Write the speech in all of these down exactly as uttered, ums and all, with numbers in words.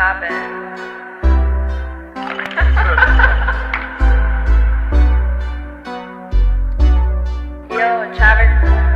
poppin'? Yo, Travis.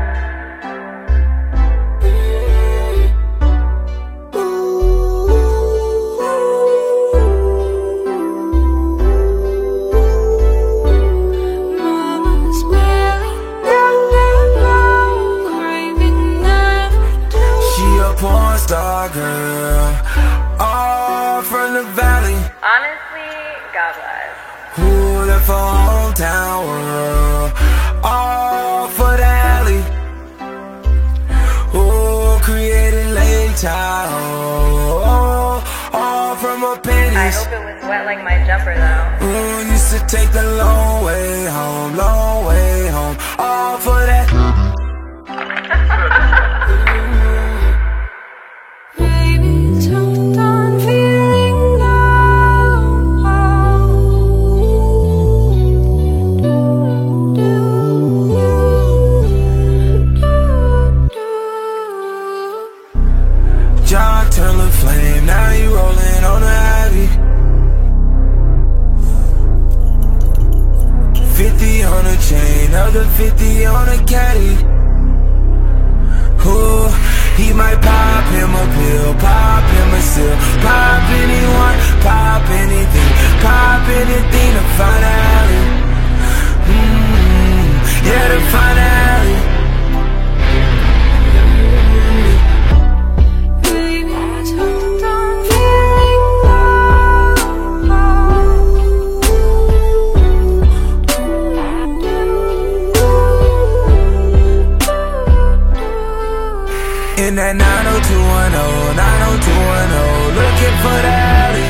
Porn star girl, all from the valley. Honestly, God bless. Who left her hometown world, all for the alley. Who created late child, oh, all from her panties. I hope it was wet like my jumper though. Who used to take the long way home, long way home, all for that. John turned the flame, now you rolling on the Ivy. Fifty on the chain, other fifty on the caddy. Ooh, he might pop him a pill, pop him a seal, pop anyone, pop anything, pop anything to find alley. Mm, yeah, to find alley. In that nine oh two one oh, nine oh two one oh, looking for the alley.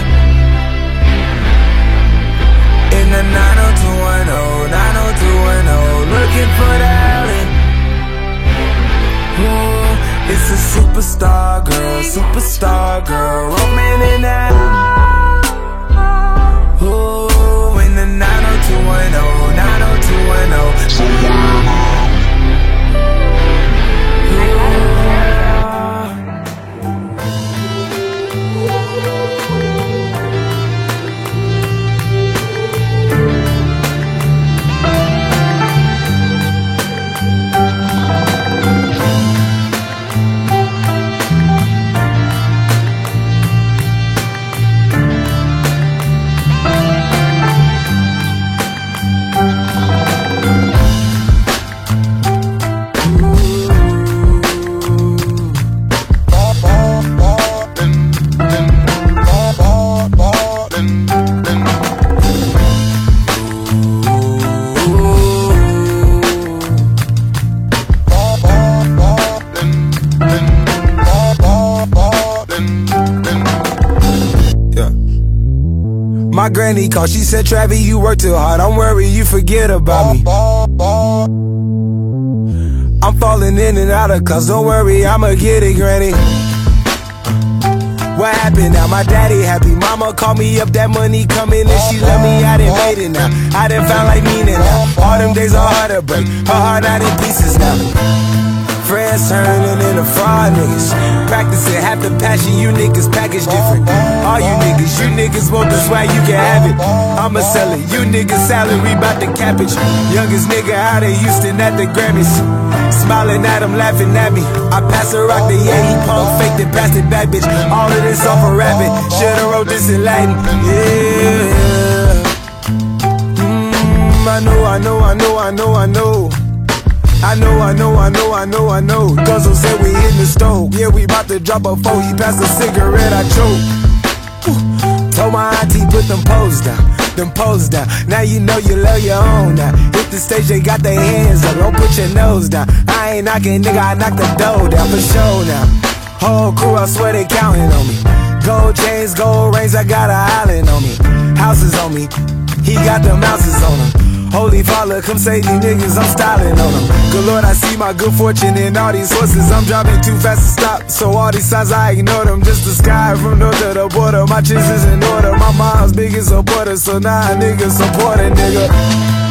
In the nine oh two one oh, nine oh two one oh, looking for the alley. Ooh, it's a superstar girl, superstar girl, roaming in that. Ooh, in the nine oh two one oh, nine oh two one oh. My granny called, she said, Travis, you work too hard, I'm worried you forget about me. I'm falling in and out of cause, don't worry, I'ma get it, granny. What happened now? My daddy happy, mama called me up, that money coming and she love me, I done made it now. I done found like meaning now, all them days are hard to break, her heart out in pieces now. Friends turning into fraud niggas, practicing half the passion, you niggas package different. All you niggas, you niggas want the swag, you can have it. I'ma sell it, you niggas salary bout the cabbage. Youngest nigga out of Houston at the Grammys, smiling at him, laughing at me. I pass a rock to yeah, he punk faked and passed it back, bitch. All of this off a rabbit, should've wrote this in Latin. Yeah, mm, I know, I know, I know, I know, I know. I know, I know, I know, I know, I know. Guzzle said we in the stove. Yeah, we bout to drop a four. He passed a cigarette, I choke. Ooh. Told my auntie put them poles down, them poles down. Now you know you love your own now. Hit the stage, they got their hands up. Don't put your nose down. I ain't knocking, nigga, I knock the door down for sure now. Whole crew, I swear they counting on me. Gold chains, gold rings, I got an island on me. Houses on me, he got them houses on him. Holy Father, come save these niggas, I'm styling on them. Good Lord, I see my good fortune in all these horses. I'm driving too fast to stop, so all these signs I ignore them. Just the sky from north to the border, my chips is in order. My mom's biggest supporter, so now nah, niggas support a nigga.